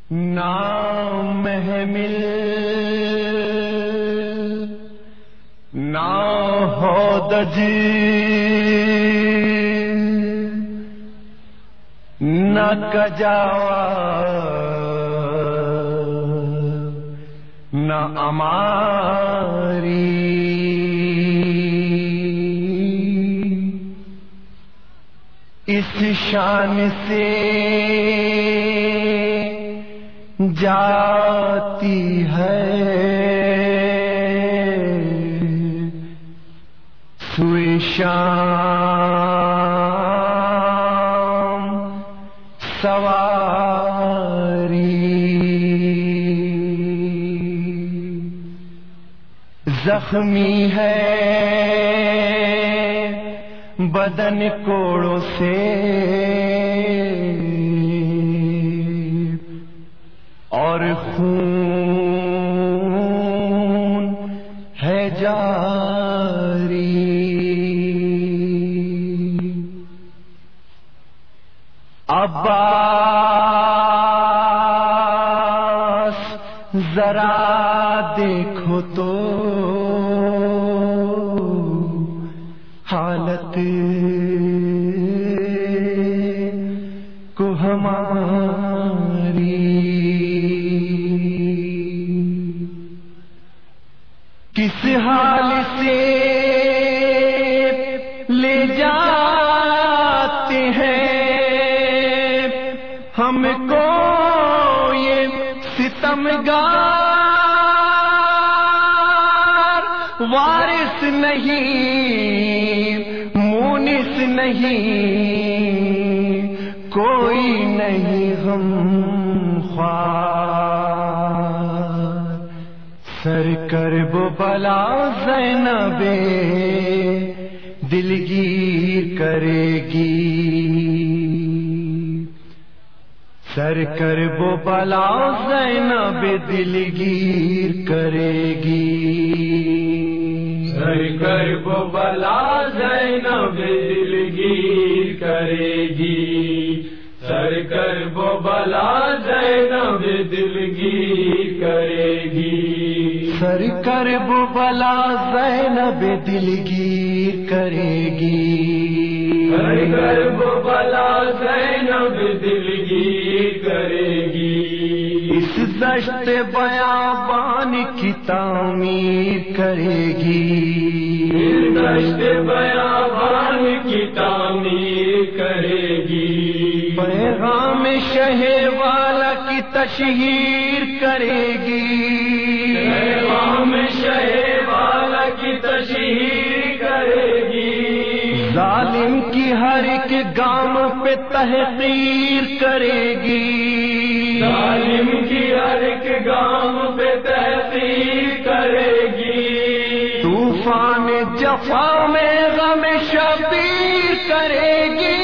نہ محمل نہ ہودج نہ کجاوا نہ اماری اس شان سے جاتی ہے سوئے شام سواری زخمی ہے بدن کوڑوں سے اور خون ہے جاری عباس ذرا دیکھو تو حالت کو ہماری کس حال سے لے جاتے ہیں ہم کو یہ ستمگار وارث نہیں مونس نہیں کوئی نہیں غم خوار سر کرب بلا زینب دلگیر کرے گی سر کرب بلا زینب دلگیر کرے گی سر کرب بلا زینب دلگیر کرے گی سر کرب بلا زینب دلگیر کرے گی سر کرب بلا زینب دلگیر کرے گی سر کرب بلا زینب دلگیر کرے گی اس دشت بیابان کی تعمیر کرے گی اس دشت بیابان کی تعمیر کرے گی پیغام شہ والا کی تشہیر کرے گی پیغام شہ والا کی تشہیر کرے گی ظالم کی ہر ایک گام پہ تحقیر کرے گی ظالم کی ہر ایک گام پہ تحقیر کرے گی طوفان جفا میں غم شبیر کرے گی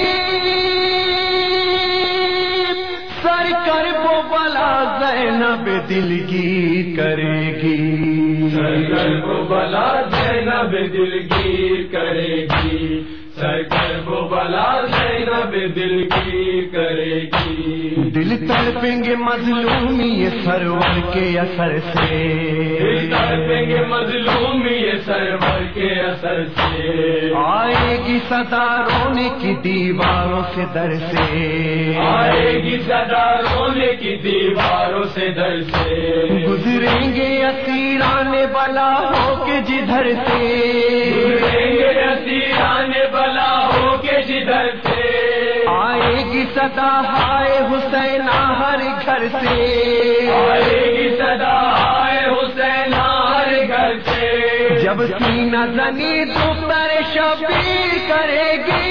سر کرب بلا زینب دلگیر کرے گی سر کرب بلا زینب دلگیر کرے گی سر کرب بلا زینب دلگیر کرے گی دل تڑپیں گے مظلومی یہ سرور کے اثر سے دل تڑپیں گے مظلومی یہ سرور کے اثر سے آئے گی صدا رونے کی دیواروں سے در سے آئے گی صدا رونے کی دیواروں سے در سے گزریں گے اسیران بلا ہو کے جدھر سے گزریں گے اسیران بلا ہو کے جدھر سے آئے گی صدا ہائے حسین ہر گھر سے آئے گی صدا ہائے حسین ہر گھر سے جب سینہ زنی تو پر شبیر کرے گی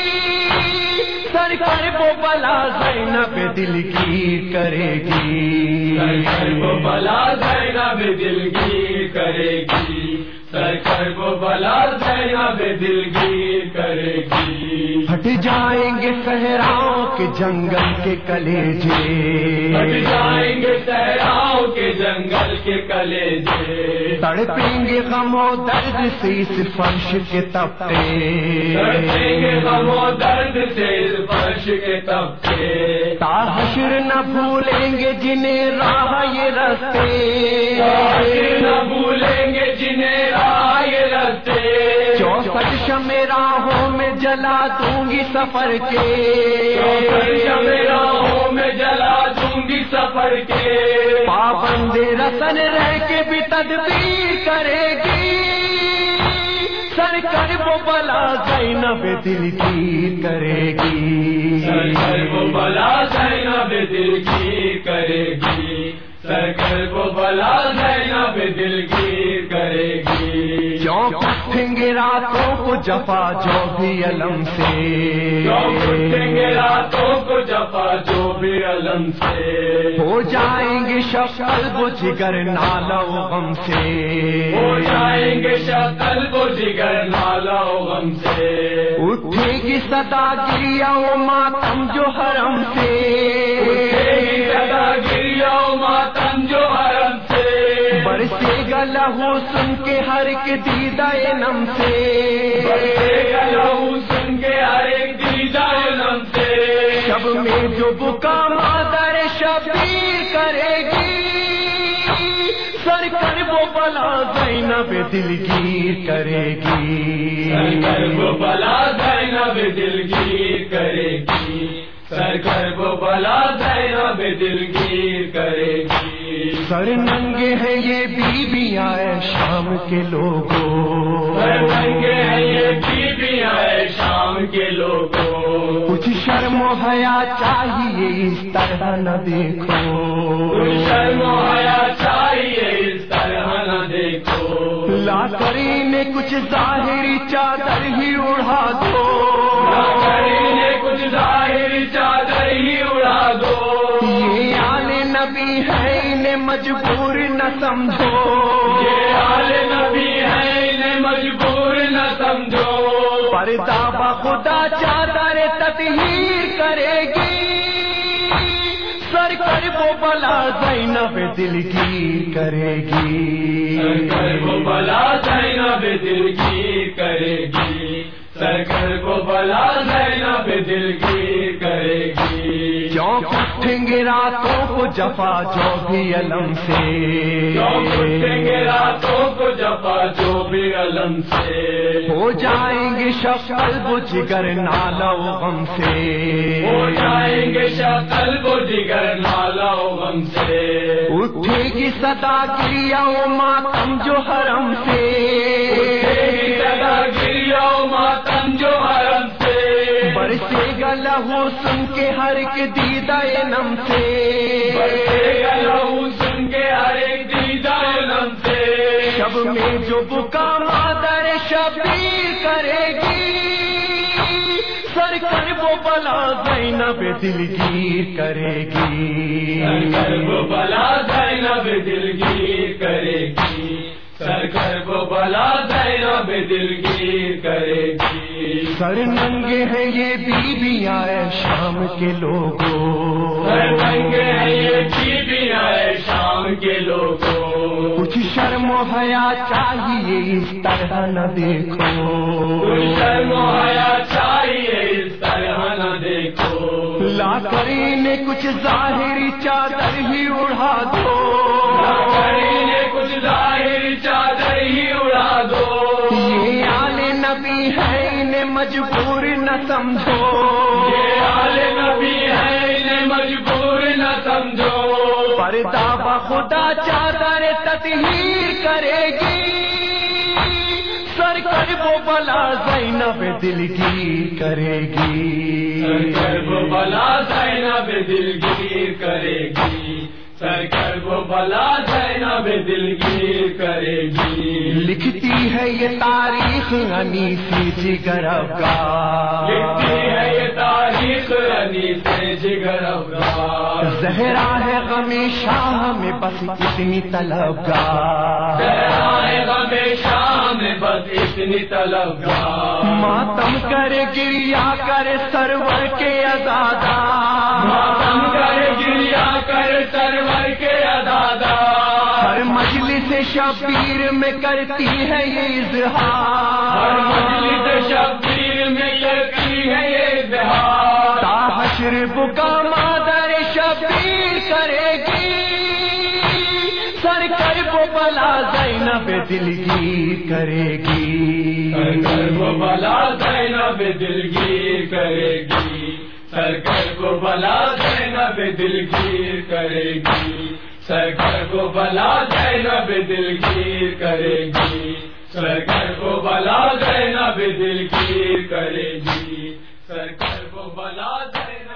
سر کرب بلا زینب دلگیر کرے گی سر کرب بلا زینب دلگیر کرے گی سرکر کو بلا زینب دلگیر کرے گی، ہٹ جائیں گے صحراؤں کے جنگل کے کلیجے، ہٹ جائیں گے صحراؤں کے جنگل کے کلیجے، تڑپیں گے غم و درد سے اس فرش کے تپتے، تڑپیں گے غم و درد سے اس فرش کے تپتے، تا حشر نہ بھولیں گے جنہیں راہ یہ رستے، حشر نہ بھولیں گے جنہیں راہ یہ رستے، 64 شمع راہوں میں جلا دوں گی سفر کے، 64 شمع راہوں میں جلا دوں گی سفر کے، پابند رسن رہ کے بھی تدبیر کرے گی، سرکر وہ بلا زینب دلگیر کرے گی، سرکر کو بلا زینب دلگیر کرے گی، سرکر کو بلا زینب دلگیر کرے گی، جو اٹھیں گے راتوں کو جفا جو بھی علم سے، جو اٹھیں گے راتوں کو جفا جو بھی علم سے، ہو جائیں گے شب قلب و جگر نالا و غم سے، ہو جائیں گے شکل کو جگر نالا و غم سے، اٹھے گی صدا گریا و ماتم جو حرم سے، اٹھے گی صدا گریا و ماتم جو حرم سے، برسے گا لہو سن کے ہر ایک دیدہ نم سے، برسے گا لہو سن کے ہر ایک دیدہ نم سے، شب میں جو بکا مادر شبیر کرے گی، سرکر وہ بلا زینب دلگیر کرے گی، سرکر کو بلا زینب دلگیر کرے گی، سرکر کو بلا زینب دلگیر کرے گی، سر ننگے ہیں یہ بیویاں شام کے لوگوں، سر ننگے ہیں یہ بیویاں شام کے لوگوں، کچھ شرم و حیا چاہیے اس طرح نہ دیکھو، کچھ شرم و حیا چاہیے اس طرح نہ دیکھو، لا کرینے کچھ ظاہری چادر ہی اڑا دو، لا کرینے کچھ ظاہری چادر ہی اڑا دو، یہ آل نبی ہے انہیں مجبور نہ سمجھو، یہ آل نبی ہے انہیں مجبور نہ سمجھو، پردہ بخدا چادر تطہیر کرے گی، سرکر وہ بلا زینب دلگیر کرے گی، سرکر کو بلا زینب دلگیر کرے گی، سرکر کو بلا زینب دلگیر کرے گی، جو اٹھیں گے راتوں کو جفا جو بھی علم سے، جو اٹھیں گے راتوں کو جفا جو بھی علم سے، ہو جائیں گے شب قلب و جگر نالا و غم سے، ہو جائیں گے شکل کو جگر نالا و غم سے، اٹھے گی صدا گریا و ماتم جو حرم سے، اٹھے گی صدا گریا و ماتم جو حرم سے، برسے گا لہو سن کے ہر ایک دیدہ نم سے، برسے گا لہو سن کے ہر ایک دیدہ نم سے، شب میں جو بکا مادر شبیر کرے گی، سرکر وہ بلا زینب دلگیر کرے گی، سرکر کو بلا زینب دلگیر کرے گی، سرکر کو بلا زینب دلگیر کرے گی، سر ننگے ہیں یہ بیویاں شام کے لوگوں، سر ننگے ہیں یہ بیویاں شام کے لوگوں، کچھ شرم و حیا چاہیے اس طرح نہ دیکھو، کچھ شرم و حیا چاہیے اس طرح نہ دیکھو، لا کرینے کچھ ظاہری چادر ہی اڑا دو، لا کرینے کچھ ظاہری چادر ہی اڑا دو، یہ آل نبی ہے انہیں مجبور نہ سمجھو، یہ آل نبی ہے انہیں مجبور نہ سمجھو، پردہ بخدا چادر تطہیر کرے گی، سرکر وہ بلا زینب دلگیر کرے گی، سرکر کو بلا زینب دلگیر کرے گی، سرکر کو بلا زینب دلگیر کرے گی. لکھتی ہے یہ تاریخ انیسی جگر افگار، لکھتی ہے یہ تاریخ انیس جگر افگار. زہرا ہے غم شاہ میں بس اتنی طلبگار، زہرا ہے غم شاہ میں بس اتنی طلبگار. ماتم کرے گریا کرے سرور کے عزادار، ماتم کرے گریا کر سرور کے عزادار. ہر مجلس شبیر میں کرتی ہے یہ اظہار، ہر مجلس شبیر میں کرتی ہے یہ اظہار. تا حشر بکا مادر شبیر کرے گی، سرکر کو بلا زینب دلگیر کرے گی. سرکر کو بلا زینب دلگیر کرے گی. سرکر کو بلا زینب دلگیر کرے گی. سرکر کو بلا زینب دلگیر کرے گی. سرکر کو بلا زینب دلگیر کرے گی. سرکر کو بلا زینب